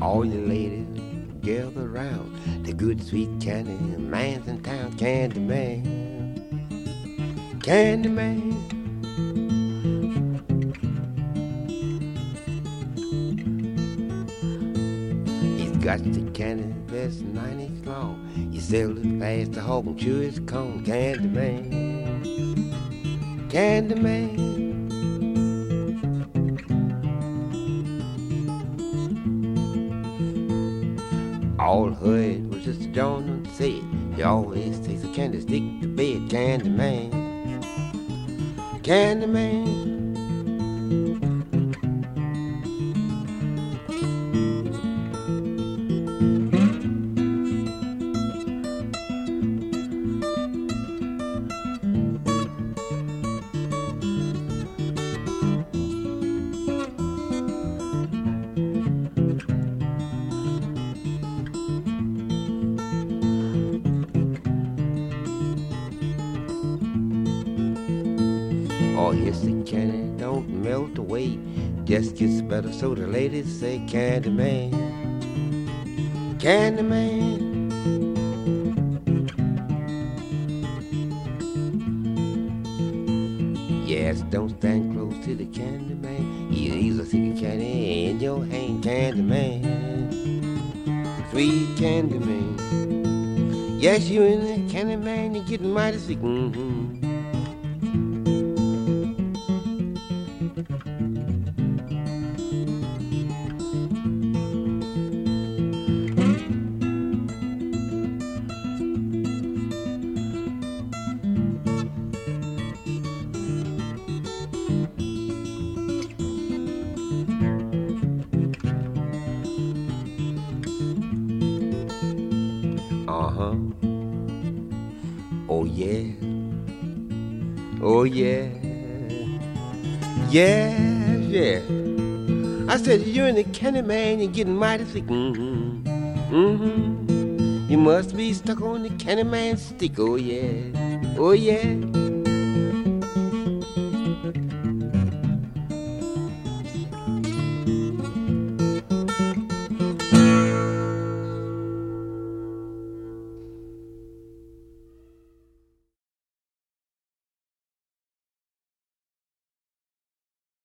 All you ladies gather round. The good sweet candy man's in town. Candy man, candy man. He's got the candy that's 9 inches long. He sells it fast to hog and chew his cone. Candy man, candy man. All heard was just John and said he always takes a candy stick to bed. Candy man, candy man. Oh, yes, the candy don't melt away, just gets better, so the ladies say, Candy man, candy man. Yes, don't stand close to the candy man. He's a stick of candy in your hand. Candy man, sweet candy man. Yes, you and the candy man, you're getting mighty sick. Mm-hmm. Uh-huh. Oh yeah. Oh yeah. Yeah, yeah. I said you and the candy man, you're getting mighty sick. Mm-hmm. Mm-hmm. You must be stuck on the candy man's stick. Oh yeah. Oh yeah.